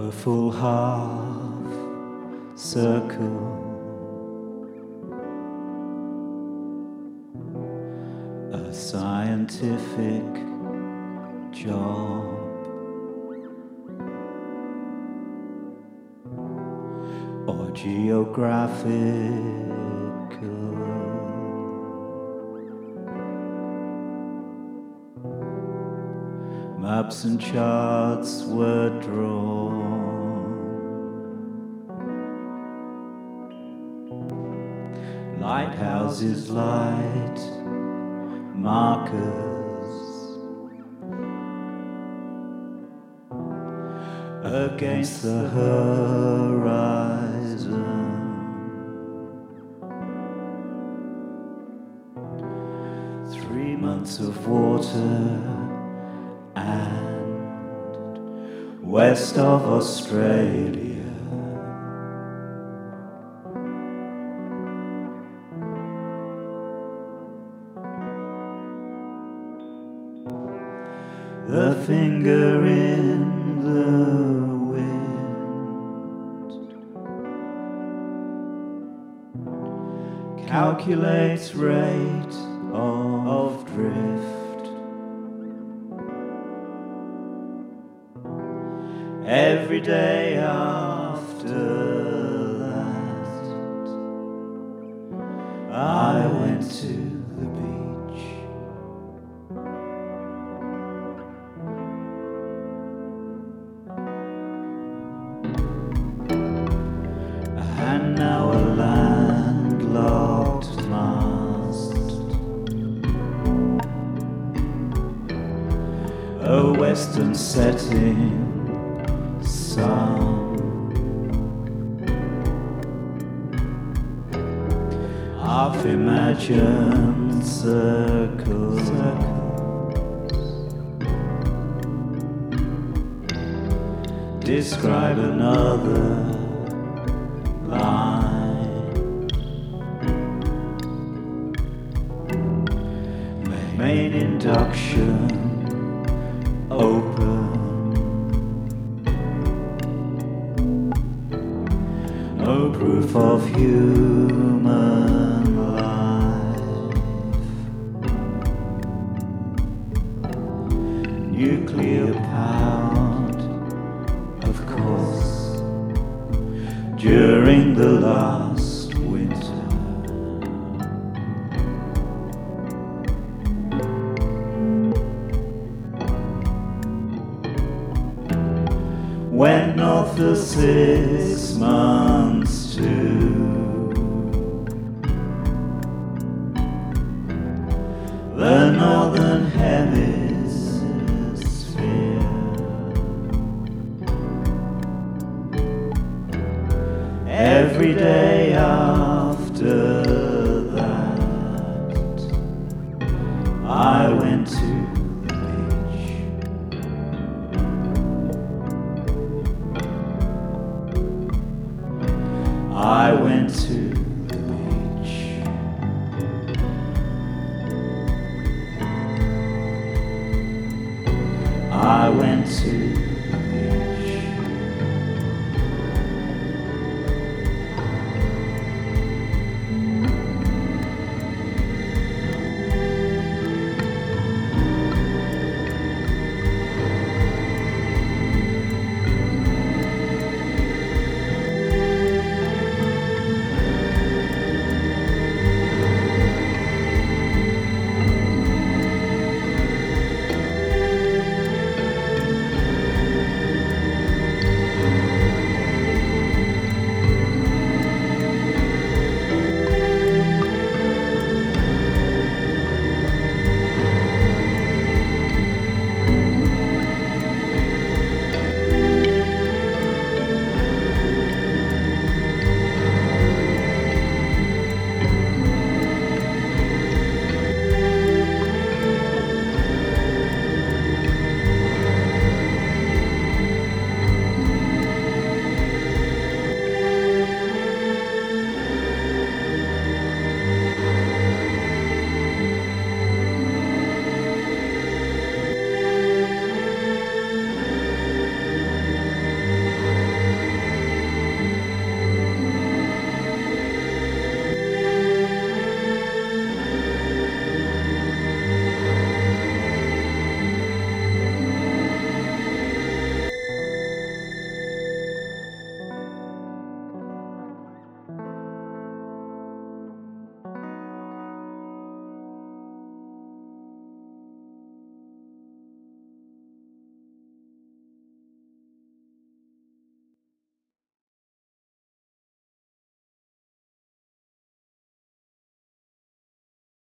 a full half circle, a scientific job, or geographical. Maps and charts were drawn, lighthouses, light markers against the horizon. 3 months of water and west of Australia. The finger in the wind calculates rate of drift. Every day after that, I went to the beach. And now a landlocked mast, a western setting sun, half imagined circles, describe another line, main induction open, no proof of human life. Nuclear powered, of course, during the last winter. Went north for 6 months too. The northern hemisphere. Every day after that, I went to the beach. I went to